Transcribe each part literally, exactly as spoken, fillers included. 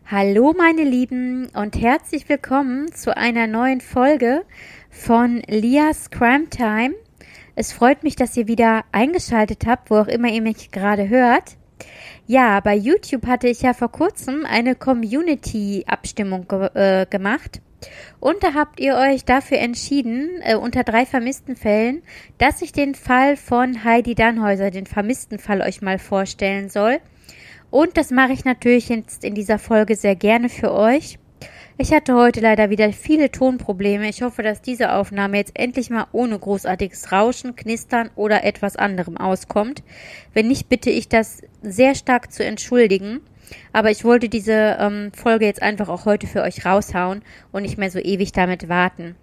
Hallo meine Lieben und herzlich willkommen zu einer neuen Folge von Lias Crime Time. Es freut mich, dass ihr wieder eingeschaltet habt, wo auch immer ihr mich gerade hört. Ja, bei YouTube hatte ich ja vor kurzem eine Community-Abstimmung ge- äh, gemacht. Und da habt ihr euch dafür entschieden, äh, unter drei vermissten Fällen, dass ich den Fall von Heidi Dannhäuser, den vermissten Fall, euch mal vorstellen soll. Und das mache ich natürlich jetzt in dieser Folge sehr gerne für euch. Ich hatte heute leider wieder viele Tonprobleme. Ich hoffe, dass diese Aufnahme jetzt endlich mal ohne großartiges Rauschen, Knistern oder etwas anderem auskommt. Wenn nicht, bitte ich das sehr stark zu entschuldigen. Aber ich wollte diese ähm, Folge jetzt einfach auch heute für euch raushauen und nicht mehr so ewig damit warten.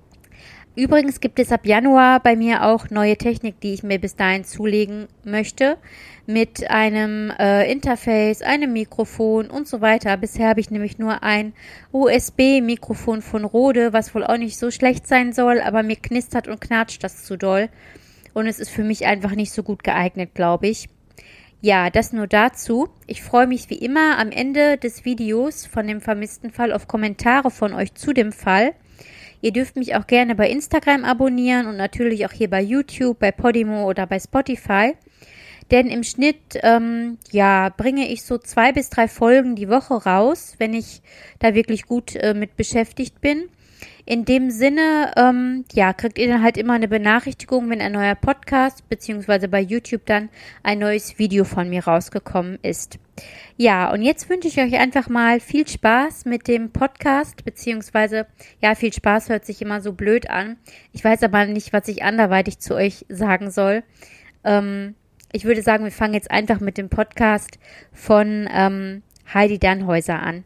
Übrigens gibt es ab Januar bei mir auch neue Technik, die ich mir bis dahin zulegen möchte, mit einem äh, Interface, einem Mikrofon und so weiter. Bisher habe ich nämlich nur ein U S B-Mikrofon von Rode, was wohl auch nicht so schlecht sein soll, aber mir knistert und knatscht das zu doll. Und es ist für mich einfach nicht so gut geeignet, glaube ich. Ja, das nur dazu. Ich freue mich wie immer am Ende des Videos von dem vermissten Fall auf Kommentare von euch zu dem Fall. Ihr dürft mich auch gerne bei Instagram abonnieren und natürlich auch hier bei YouTube, bei Podimo oder bei Spotify. Denn im Schnitt, ähm, ja, bringe ich so zwei bis drei Folgen die Woche raus, wenn ich da wirklich gut äh, mit beschäftigt bin. In dem Sinne, ähm, ja, kriegt ihr dann halt immer eine Benachrichtigung, wenn ein neuer Podcast beziehungsweise bei YouTube dann ein neues Video von mir rausgekommen ist. Ja, und jetzt wünsche ich euch einfach mal viel Spaß mit dem Podcast, beziehungsweise, ja, viel Spaß hört sich immer so blöd an. Ich weiß aber nicht, was ich anderweitig zu euch sagen soll. Ähm, ich würde sagen, wir fangen jetzt einfach mit dem Podcast von ähm, Heidi Dannhäuser an.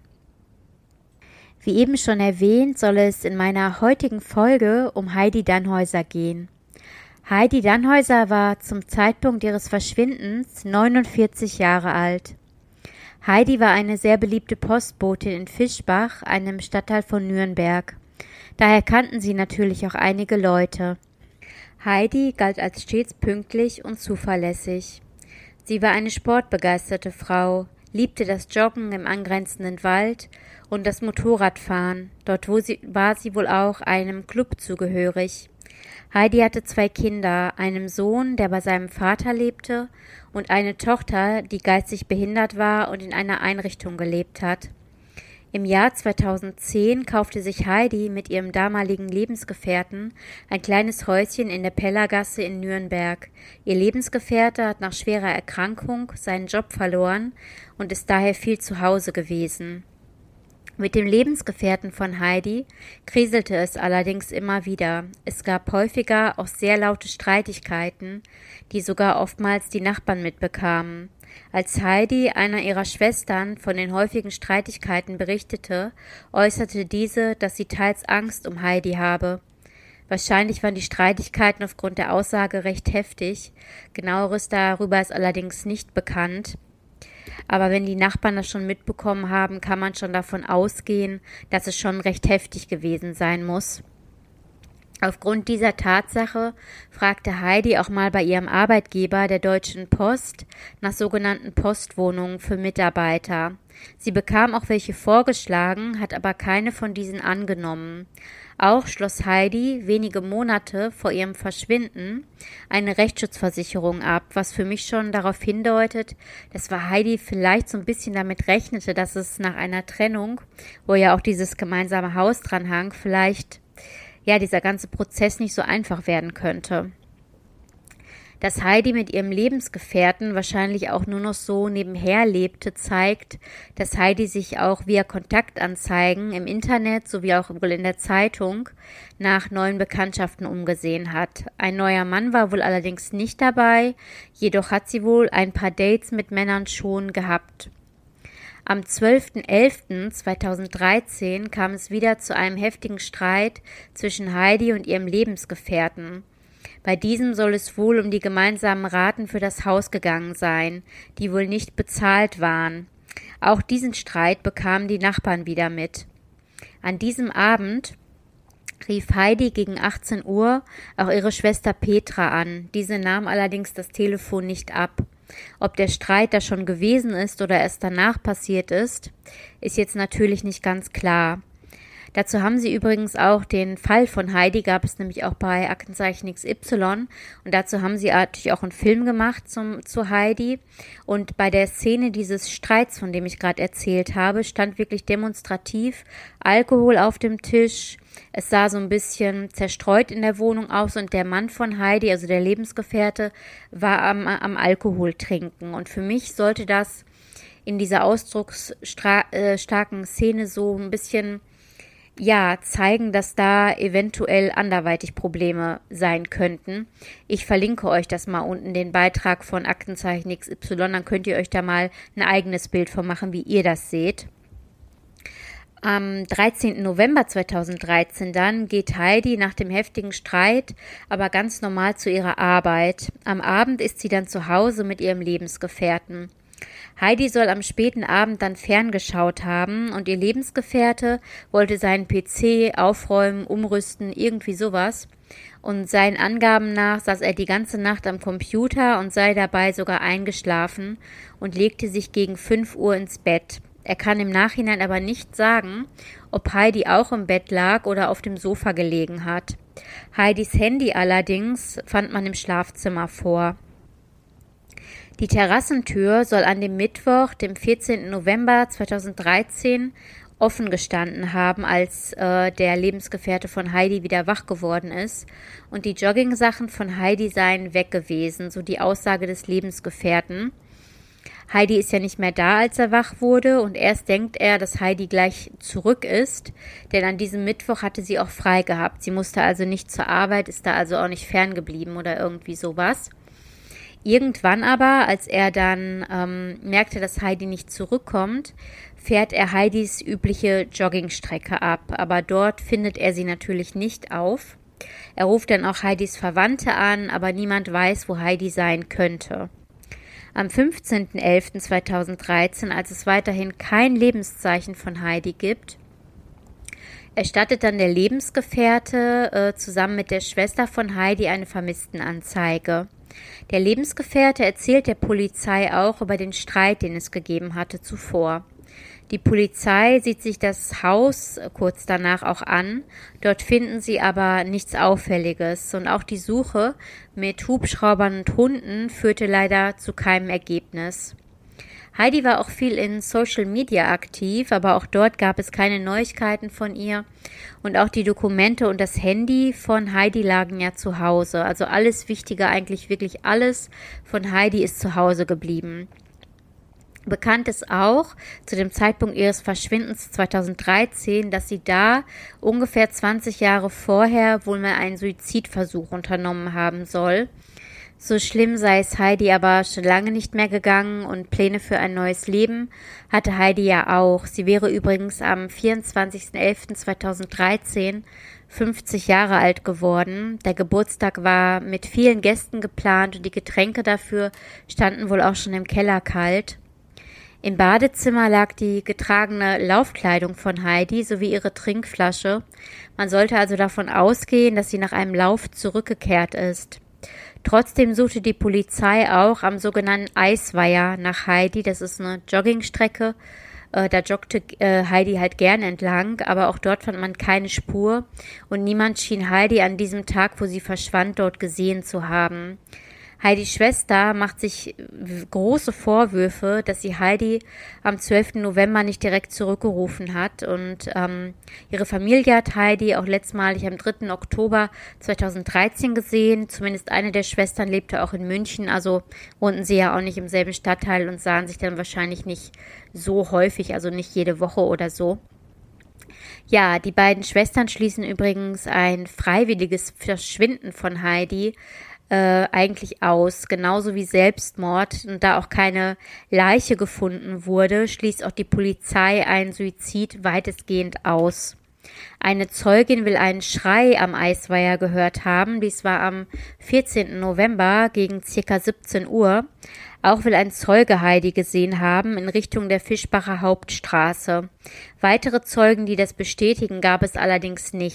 Wie eben schon erwähnt, soll es in meiner heutigen Folge um Heidi Dannhäuser gehen. Heidi Dannhäuser war zum Zeitpunkt ihres Verschwindens neunundvierzig Jahre alt. Heidi war eine sehr beliebte Postbotin in Fischbach, einem Stadtteil von Nürnberg. Daher kannten sie natürlich auch einige Leute. Heidi galt als stets pünktlich und zuverlässig. Sie war eine sportbegeisterte Frau, liebte das Joggen im angrenzenden Wald und das Motorradfahren. Dort wo sie, war sie wohl auch einem Club zugehörig. Heidi hatte zwei Kinder, einen Sohn, der bei seinem Vater lebte, und eine Tochter, die geistig behindert war und in einer Einrichtung gelebt hat. Im Jahr zweitausendzehn kaufte sich Heidi mit ihrem damaligen Lebensgefährten ein kleines Häuschen in der Pellergasse in Nürnberg. Ihr Lebensgefährte hat nach schwerer Erkrankung seinen Job verloren und ist daher viel zu Hause gewesen. Mit dem Lebensgefährten von Heidi kriselte es allerdings immer wieder. Es gab häufiger auch sehr laute Streitigkeiten, die sogar oftmals die Nachbarn mitbekamen. Als Heidi einer ihrer Schwestern von den häufigen Streitigkeiten berichtete, äußerte diese, dass sie teils Angst um Heidi habe. Wahrscheinlich waren die Streitigkeiten aufgrund der Aussage recht heftig. Genaueres darüber ist allerdings nicht bekannt. Aber wenn die Nachbarn das schon mitbekommen haben, kann man schon davon ausgehen, dass es schon recht heftig gewesen sein muss. Aufgrund dieser Tatsache fragte Heidi auch mal bei ihrem Arbeitgeber, der Deutschen Post, nach sogenannten Postwohnungen für Mitarbeiter. Sie bekam auch welche vorgeschlagen, hat aber keine von diesen angenommen. Auch schloss Heidi wenige Monate vor ihrem Verschwinden eine Rechtsschutzversicherung ab, was für mich schon darauf hindeutet, dass Heidi vielleicht so ein bisschen damit rechnete, dass es nach einer Trennung, wo ja auch dieses gemeinsame Haus dran hang, vielleicht ja dieser ganze Prozess nicht so einfach werden könnte. Dass Heidi mit ihrem Lebensgefährten wahrscheinlich auch nur noch so nebenher lebte, zeigt, dass Heidi sich auch via Kontaktanzeigen im Internet sowie auch in der Zeitung nach neuen Bekanntschaften umgesehen hat. Ein neuer Mann war wohl allerdings nicht dabei, jedoch hat sie wohl ein paar Dates mit Männern schon gehabt. Am zwölften elften zweitausenddreizehn kam es wieder zu einem heftigen Streit zwischen Heidi und ihrem Lebensgefährten. Bei diesem soll es wohl um die gemeinsamen Raten für das Haus gegangen sein, die wohl nicht bezahlt waren. Auch diesen Streit bekamen die Nachbarn wieder mit. An diesem Abend rief Heidi gegen achtzehn Uhr auch ihre Schwester Petra an. Diese nahm allerdings das Telefon nicht ab. Ob der Streit da schon gewesen ist oder erst danach passiert ist, ist jetzt natürlich nicht ganz klar. Dazu haben sie übrigens auch den Fall von Heidi, gab es nämlich auch bei Aktenzeichen X Y, und dazu haben sie natürlich auch einen Film gemacht zum, zu Heidi, und bei der Szene dieses Streits, von dem ich gerade erzählt habe, stand wirklich demonstrativ Alkohol auf dem Tisch. Es sah so ein bisschen zerstreut in der Wohnung aus, und der Mann von Heidi, also der Lebensgefährte, war am, am Alkohol trinken, und für mich sollte das in dieser ausdrucksstarken Szene so ein bisschen ja, zeigen, dass da eventuell anderweitig Probleme sein könnten. Ich verlinke euch das mal unten, den Beitrag von Aktenzeichen X Y, dann könnt ihr euch da mal ein eigenes Bild von machen, wie ihr das seht. Am dreizehnten November zweitausenddreizehn dann geht Heidi nach dem heftigen Streit aber ganz normal zu ihrer Arbeit. Am Abend ist sie dann zu Hause mit ihrem Lebensgefährten. Heidi soll am späten Abend dann ferngeschaut haben, und ihr Lebensgefährte wollte seinen P C aufräumen, umrüsten, irgendwie sowas. Und seinen Angaben nach saß er die ganze Nacht am Computer und sei dabei sogar eingeschlafen und legte sich gegen fünf Uhr ins Bett. Er kann im Nachhinein aber nicht sagen, ob Heidi auch im Bett lag oder auf dem Sofa gelegen hat. Heidis Handy allerdings fand man im Schlafzimmer vor. Die Terrassentür soll an dem Mittwoch, dem vierzehnten November zweitausenddreizehn, offen gestanden haben, als äh, der Lebensgefährte von Heidi wieder wach geworden ist, und die Joggingsachen von Heidi seien weg gewesen, so die Aussage des Lebensgefährten. Heidi ist ja nicht mehr da, als er wach wurde, und erst denkt er, dass Heidi gleich zurück ist, denn an diesem Mittwoch hatte sie auch frei gehabt. Sie musste also nicht zur Arbeit, ist da also auch nicht ferngeblieben oder irgendwie sowas. Irgendwann aber, als er dann ähm, merkte, dass Heidi nicht zurückkommt, fährt er Heidis übliche Joggingstrecke ab, aber dort findet er sie natürlich nicht auf. Er ruft dann auch Heidis Verwandte an, aber niemand weiß, wo Heidi sein könnte. Am fünfzehnten elften zweitausenddreizehn, als es weiterhin kein Lebenszeichen von Heidi gibt, erstattet dann der Lebensgefährte äh, zusammen mit der Schwester von Heidi eine Vermisstenanzeige. Der Lebensgefährte erzählt der Polizei auch über den Streit, den es gegeben hatte zuvor. Die Polizei sieht sich das Haus kurz danach auch an. Dort finden sie aber nichts Auffälliges. Und auch die Suche mit Hubschraubern und Hunden führte leider zu keinem Ergebnis. Heidi war auch viel in Social Media aktiv, aber auch dort gab es keine Neuigkeiten von ihr. Und auch die Dokumente und das Handy von Heidi lagen ja zu Hause. Also alles Wichtige, eigentlich wirklich alles von Heidi ist zu Hause geblieben. Bekannt ist auch zu dem Zeitpunkt ihres Verschwindens zweitausenddreizehn, dass sie da ungefähr zwanzig Jahre vorher wohl mal einen Suizidversuch unternommen haben soll. So schlimm sei es Heidi aber schon lange nicht mehr gegangen, und Pläne für ein neues Leben hatte Heidi ja auch. Sie wäre übrigens am vierundzwanzigsten elften zweitausenddreizehn fünfzig Jahre alt geworden. Der Geburtstag war mit vielen Gästen geplant und die Getränke dafür standen wohl auch schon im Keller kalt. Im Badezimmer lag die getragene Laufkleidung von Heidi sowie ihre Trinkflasche. Man sollte also davon ausgehen, dass sie nach einem Lauf zurückgekehrt ist. Trotzdem suchte die Polizei auch am sogenannten Eisweiher nach Heidi. Das ist eine Joggingstrecke. Äh, da joggte äh, Heidi halt gern entlang, aber auch dort fand man keine Spur. Und niemand schien Heidi an diesem Tag, wo sie verschwand, dort gesehen zu haben. Heidis Schwester macht sich große Vorwürfe, dass sie Heidi am zwölften November nicht direkt zurückgerufen hat, und ähm, ihre Familie hat Heidi auch letztmalig am dritten Oktober zweitausenddreizehn gesehen. Zumindest eine der Schwestern lebte auch in München, also wohnten sie ja auch nicht im selben Stadtteil und sahen sich dann wahrscheinlich nicht so häufig, also nicht jede Woche oder so. Ja, die beiden Schwestern schließen übrigens ein freiwilliges Verschwinden von Heidi Äh, eigentlich aus, genauso wie Selbstmord, und da auch keine Leiche gefunden wurde, schließt auch die Polizei einen Suizid weitestgehend aus. Eine Zeugin will einen Schrei am Eisweiher gehört haben, dies war am vierzehnten November gegen ca. siebzehn Uhr. Auch will ein Zeuge Heidi gesehen haben in Richtung der Fischbacher Hauptstraße. Weitere Zeugen, die das bestätigen, gab es allerdings nicht.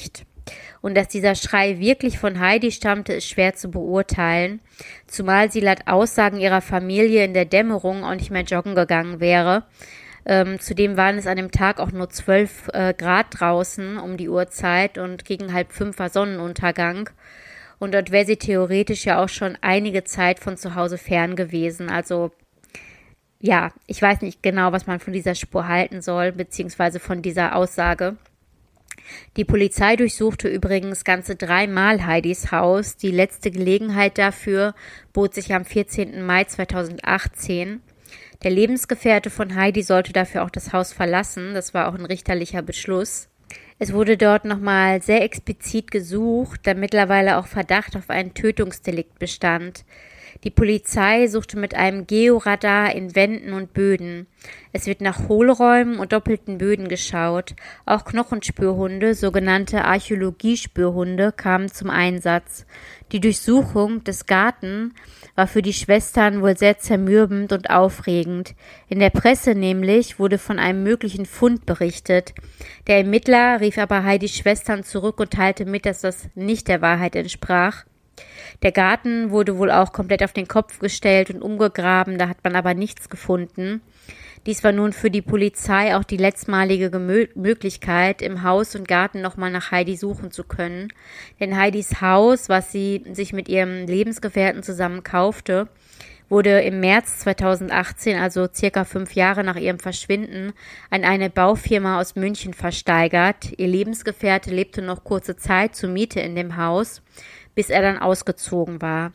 Und dass dieser Schrei wirklich von Heidi stammte, ist schwer zu beurteilen, zumal sie laut Aussagen ihrer Familie in der Dämmerung auch nicht mehr joggen gegangen wäre. Ähm, zudem waren es an dem Tag auch nur zwölf äh, Grad draußen um die Uhrzeit und gegen halb fünf war Sonnenuntergang. Und dort wäre sie theoretisch ja auch schon einige Zeit von zu Hause fern gewesen. Also ja, ich weiß nicht genau, was man von dieser Spur halten soll, beziehungsweise von dieser Aussage. Die Polizei durchsuchte übrigens ganze dreimal Heidis Haus. Die letzte Gelegenheit dafür bot sich am vierzehnten Mai zweitausendachtzehn. Der Lebensgefährte von Heidi sollte dafür auch das Haus verlassen. Das war auch ein richterlicher Beschluss. Es wurde dort nochmal sehr explizit gesucht, da mittlerweile auch Verdacht auf ein Tötungsdelikt bestand. Die Polizei suchte mit einem Georadar in Wänden und Böden. Es wird nach Hohlräumen und doppelten Böden geschaut. Auch Knochenspürhunde, sogenannte Archäologiespürhunde, kamen zum Einsatz. Die Durchsuchung des Gartens war für die Schwestern wohl sehr zermürbend und aufregend. In der Presse nämlich wurde von einem möglichen Fund berichtet. Der Ermittler rief aber Heidis Schwestern zurück und teilte mit, dass das nicht der Wahrheit entsprach. Der Garten wurde wohl auch komplett auf den Kopf gestellt und umgegraben, da hat man aber nichts gefunden. Dies war nun für die Polizei auch die letztmalige Gemö- Möglichkeit, im Haus und Garten nochmal nach Heidi suchen zu können. Denn Heidis Haus, was sie sich mit ihrem Lebensgefährten zusammen kaufte, wurde im März zweitausendachtzehn, also circa fünf Jahre nach ihrem Verschwinden, an eine Baufirma aus München versteigert. Ihr Lebensgefährte lebte noch kurze Zeit zur Miete in dem Haus, bis er dann ausgezogen war.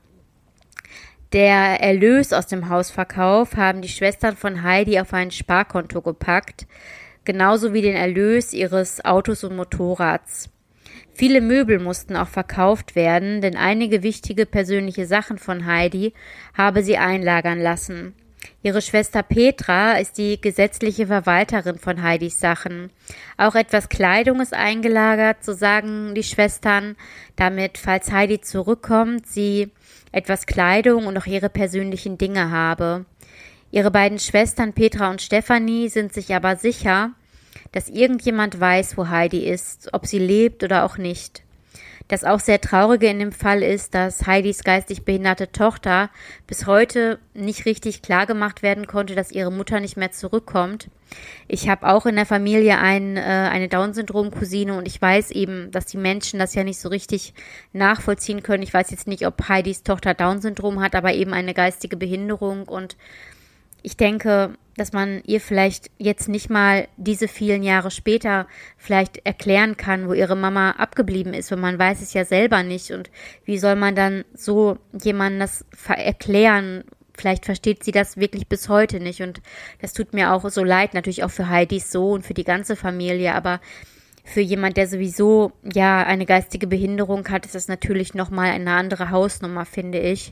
Der Erlös aus dem Hausverkauf haben die Schwestern von Heidi auf ein Sparkonto gepackt, genauso wie den Erlös ihres Autos und Motorrads. Viele Möbel mussten auch verkauft werden, denn einige wichtige persönliche Sachen von Heidi habe sie einlagern lassen. Ihre Schwester Petra ist die gesetzliche Verwalterin von Heidis Sachen. Auch etwas Kleidung ist eingelagert, so sagen die Schwestern, damit, falls Heidi zurückkommt, sie etwas Kleidung und auch ihre persönlichen Dinge habe. Ihre beiden Schwestern Petra und Stefanie sind sich aber sicher, dass irgendjemand weiß, wo Heidi ist, ob sie lebt oder auch nicht. Das auch sehr Traurige in dem Fall ist, dass Heidis geistig behinderte Tochter bis heute nicht richtig klargemacht werden konnte, dass ihre Mutter nicht mehr zurückkommt. Ich habe auch in der Familie ein, äh, eine Down-Syndrom-Cousine und ich weiß eben, dass die Menschen das ja nicht so richtig nachvollziehen können. Ich weiß jetzt nicht, ob Heidis Tochter Down-Syndrom hat, aber eben eine geistige Behinderung, und ich denke, dass man ihr vielleicht jetzt nicht mal diese vielen Jahre später vielleicht erklären kann, wo ihre Mama abgeblieben ist, weil man weiß es ja selber nicht. Und wie soll man dann so jemandem das erklären? Vielleicht versteht sie das wirklich bis heute nicht. Und das tut mir auch so leid, natürlich auch für Heidis Sohn und für die ganze Familie. Aber für jemand, der sowieso ja eine geistige Behinderung hat, ist das natürlich nochmal eine andere Hausnummer, finde ich.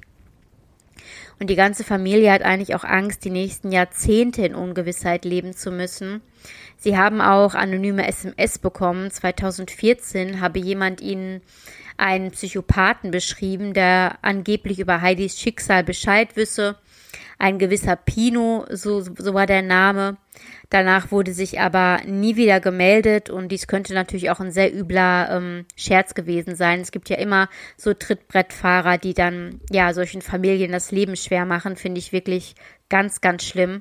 Und die ganze Familie hat eigentlich auch Angst, die nächsten Jahrzehnte in Ungewissheit leben zu müssen. Sie haben auch anonyme S M S bekommen. zweitausendvierzehn habe jemand ihnen einen Psychopathen beschrieben, der angeblich über Heidis Schicksal Bescheid wisse. Ein gewisser Pino, so, so war der Name. Danach wurde sich aber nie wieder gemeldet, und dies könnte natürlich auch ein sehr übler ähm, Scherz gewesen sein. Es gibt ja immer so Trittbrettfahrer, die dann ja solchen Familien das Leben schwer machen, finde ich wirklich ganz, ganz schlimm.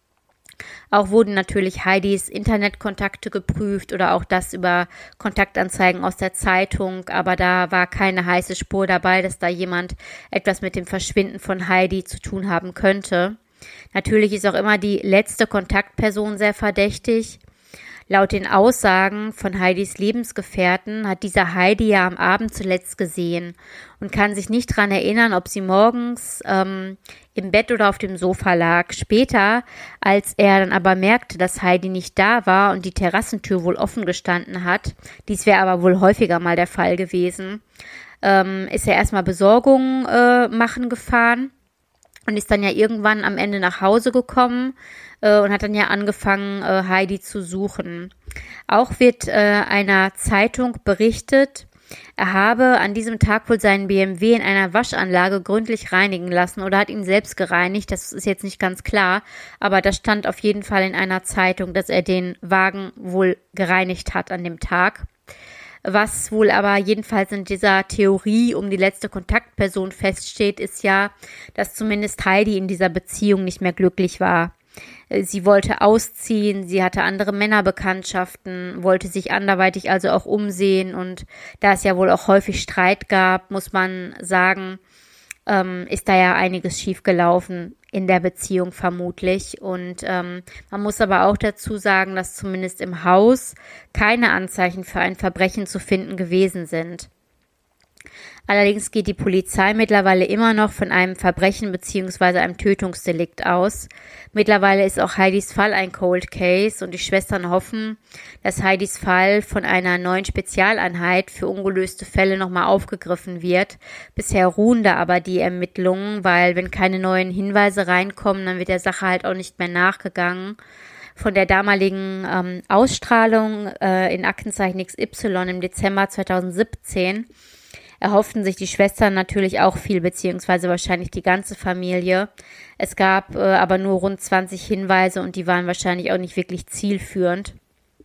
Auch wurden natürlich Heidis Internetkontakte geprüft oder auch das über Kontaktanzeigen aus der Zeitung, aber da war keine heiße Spur dabei, dass da jemand etwas mit dem Verschwinden von Heidi zu tun haben könnte. Natürlich ist auch immer die letzte Kontaktperson sehr verdächtig. Laut den Aussagen von Heidis Lebensgefährten hat dieser Heidi ja am Abend zuletzt gesehen und kann sich nicht daran erinnern, ob sie morgens ähm, im Bett oder auf dem Sofa lag. Später, als er dann aber merkte, dass Heidi nicht da war und die Terrassentür wohl offen gestanden hat, dies wäre aber wohl häufiger mal der Fall gewesen, ähm, ist er erstmal Besorgung äh, machen gefahren. Und ist dann ja irgendwann am Ende nach Hause gekommen äh, und hat dann ja angefangen, äh, Heidi zu suchen. Auch wird äh, einer Zeitung berichtet, er habe an diesem Tag wohl seinen B M W in einer Waschanlage gründlich reinigen lassen oder hat ihn selbst gereinigt. Das ist jetzt nicht ganz klar, aber das stand auf jeden Fall in einer Zeitung, dass er den Wagen wohl gereinigt hat an dem Tag. Was wohl aber jedenfalls in dieser Theorie um die letzte Kontaktperson feststeht, ist ja, dass zumindest Heidi in dieser Beziehung nicht mehr glücklich war. Sie wollte ausziehen, sie hatte andere Männerbekanntschaften, wollte sich anderweitig also auch umsehen, und da es ja wohl auch häufig Streit gab, muss man sagen, ähm, ist da ja einiges schiefgelaufen in der Beziehung vermutlich. Und ähm, man muss aber auch dazu sagen, dass zumindest im Haus keine Anzeichen für ein Verbrechen zu finden gewesen sind. Allerdings geht die Polizei mittlerweile immer noch von einem Verbrechen bzw. einem Tötungsdelikt aus. Mittlerweile ist auch Heidis Fall ein Cold Case, und die Schwestern hoffen, dass Heidis Fall von einer neuen Spezialeinheit für ungelöste Fälle nochmal aufgegriffen wird. Bisher ruhen da aber die Ermittlungen, weil wenn keine neuen Hinweise reinkommen, dann wird der Sache halt auch nicht mehr nachgegangen. Von der damaligen ähm, Ausstrahlung äh, in Aktenzeichen X Y im Dezember zweitausendsiebzehn erhofften sich die Schwestern natürlich auch viel, beziehungsweise wahrscheinlich die ganze Familie. Es gab äh, aber nur rund zwanzig Hinweise, und die waren wahrscheinlich auch nicht wirklich zielführend.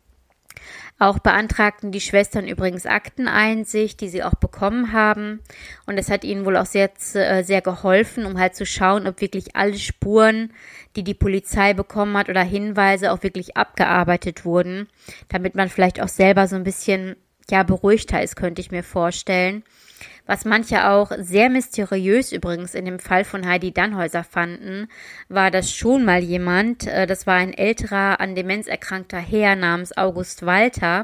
Auch beantragten die Schwestern übrigens Akteneinsicht, die sie auch bekommen haben. Und das hat ihnen wohl auch sehr, äh, sehr geholfen, um halt zu schauen, ob wirklich alle Spuren, die die Polizei bekommen hat, oder Hinweise auch wirklich abgearbeitet wurden, damit man vielleicht auch selber so ein bisschen ja beruhigter ist, könnte ich mir vorstellen. Was manche auch sehr mysteriös übrigens in dem Fall von Heidi Dannhäuser fanden, war, dass schon mal jemand, äh, das war ein älterer, an Demenz erkrankter Herr namens August Walter,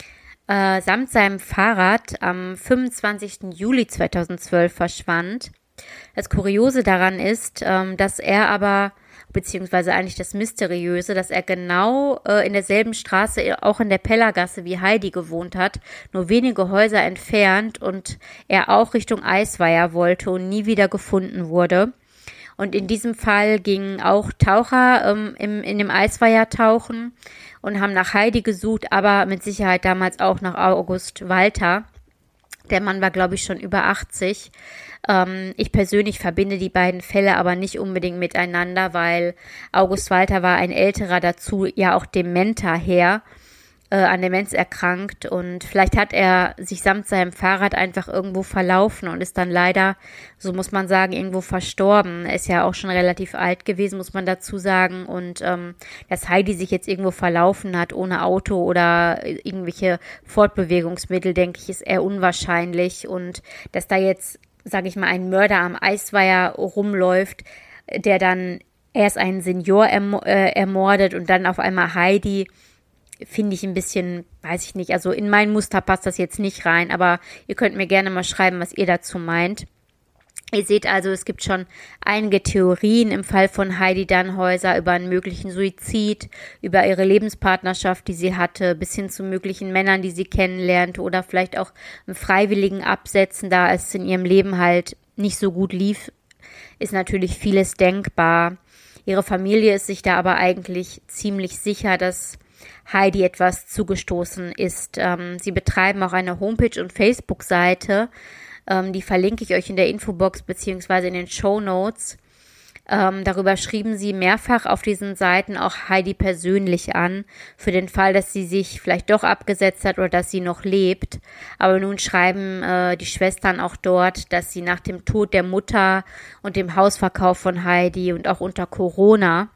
äh, samt seinem Fahrrad am fünfundzwanzigsten Juli zweitausendzwölf verschwand. Das Kuriose daran ist, ähm, dass er aber, beziehungsweise eigentlich das Mysteriöse, dass er genau äh, in derselben Straße, auch in der Pellergasse wie Heidi gewohnt hat, nur wenige Häuser entfernt, und er auch Richtung Eisweiher wollte und nie wieder gefunden wurde. Und in diesem Fall gingen auch Taucher ähm, im, in dem Eisweiher tauchen und haben nach Heidi gesucht, aber mit Sicherheit damals auch nach August Walter. Der Mann war, glaube ich, schon über achtzig. Ähm, ich persönlich verbinde die beiden Fälle aber nicht unbedingt miteinander, weil August Walter war ein älterer, dazu ja auch dementer Herr, äh, an Demenz erkrankt. Und vielleicht hat er sich samt seinem Fahrrad einfach irgendwo verlaufen und ist dann leider, so muss man sagen, irgendwo verstorben. Er ist ja auch schon relativ alt gewesen, muss man dazu sagen. Und ähm, dass Heidi sich jetzt irgendwo verlaufen hat ohne Auto oder irgendwelche Fortbewegungsmittel, denke ich, ist eher unwahrscheinlich. Und dass da jetzt, sage ich mal, ein Mörder am Eisweiher rumläuft, der dann erst einen Senior erm- äh, ermordet und dann auf einmal Heidi, finde ich ein bisschen, weiß ich nicht, also in mein Muster passt das jetzt nicht rein, aber ihr könnt mir gerne mal schreiben, was ihr dazu meint. Ihr seht also, es gibt schon einige Theorien im Fall von Heidi Dannhäuser über einen möglichen Suizid, über ihre Lebenspartnerschaft, die sie hatte, bis hin zu möglichen Männern, die sie kennenlernte, oder vielleicht auch einen freiwilligen Absetzen, da es in ihrem Leben halt nicht so gut lief, ist natürlich vieles denkbar. Ihre Familie ist sich da aber eigentlich ziemlich sicher, dass Heidi etwas zugestoßen ist. Ähm, sie betreiben auch eine Homepage und Facebook-Seite, ähm, die verlinke ich euch in der Infobox beziehungsweise in den Shownotes. Ähm, darüber schrieben sie mehrfach auf diesen Seiten auch Heidi persönlich an, für den Fall, dass sie sich vielleicht doch abgesetzt hat oder dass sie noch lebt. Aber nun schreiben äh, die Schwestern auch dort, dass sie nach dem Tod der Mutter und dem Hausverkauf von Heidi und auch unter Corona,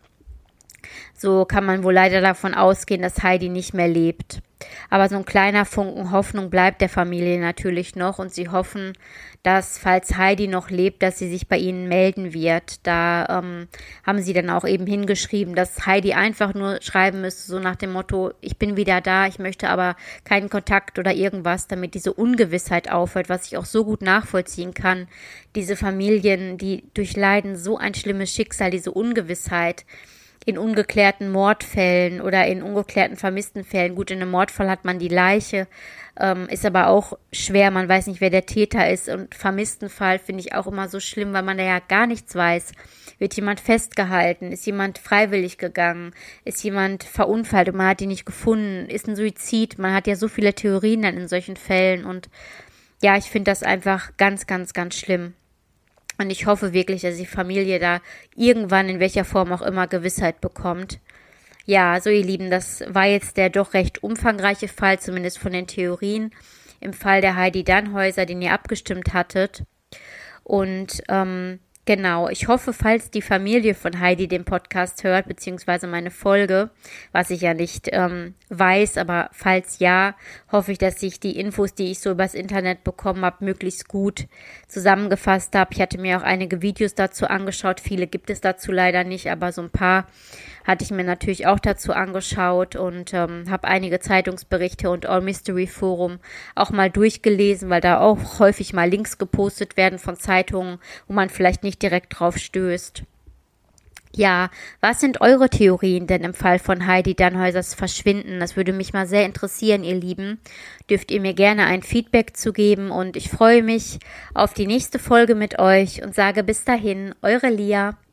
so kann man wohl leider davon ausgehen, dass Heidi nicht mehr lebt. Aber so ein kleiner Funken Hoffnung bleibt der Familie natürlich noch, und sie hoffen, dass, falls Heidi noch lebt, dass sie sich bei ihnen melden wird. Da ähm, haben sie dann auch eben hingeschrieben, dass Heidi einfach nur schreiben müsste, so nach dem Motto, ich bin wieder da, ich möchte aber keinen Kontakt oder irgendwas, damit diese Ungewissheit aufhört, was ich auch so gut nachvollziehen kann. Diese Familien, die durchleiden so ein schlimmes Schicksal, diese Ungewissheit, in ungeklärten Mordfällen oder in ungeklärten vermissten Fällen. Gut, in einem Mordfall hat man die Leiche, ähm, ist aber auch schwer, man weiß nicht, wer der Täter ist. Und vermissten Fall finde ich auch immer so schlimm, weil man da ja gar nichts weiß. Wird jemand festgehalten? Ist jemand freiwillig gegangen? Ist jemand verunfallt und man hat ihn nicht gefunden? Ist ein Suizid? Man hat ja so viele Theorien dann in solchen Fällen, und ja, ich finde das einfach ganz, ganz, ganz schlimm. Und ich hoffe wirklich, dass die Familie da irgendwann in welcher Form auch immer Gewissheit bekommt. Ja, so ihr Lieben, das war jetzt der doch recht umfangreiche Fall, zumindest von den Theorien. im Fall der Heidi Dannhäuser, den ihr abgestimmt hattet. Und ähm, genau, ich hoffe, falls die Familie von Heidi den Podcast hört, beziehungsweise meine Folge, was ich ja nicht ähm, weiß, aber falls ja, hoffe ich, dass ich die Infos, die ich so übers Internet bekommen habe, möglichst gut zusammengefasst habe. Ich hatte mir auch einige Videos dazu angeschaut, viele gibt es dazu leider nicht, aber so ein paar hatte ich mir natürlich auch dazu angeschaut und ähm, habe einige Zeitungsberichte und All Mystery Forum auch mal durchgelesen, weil da auch häufig mal Links gepostet werden von Zeitungen, wo man vielleicht nicht direkt drauf stößt. Ja, was sind eure Theorien denn im Fall von Heidi Dannhäusers Verschwinden? Das würde mich mal sehr interessieren, ihr Lieben. Dürft ihr mir gerne ein Feedback zu geben und ich freue mich auf die nächste Folge mit euch und sage bis dahin, eure Lia.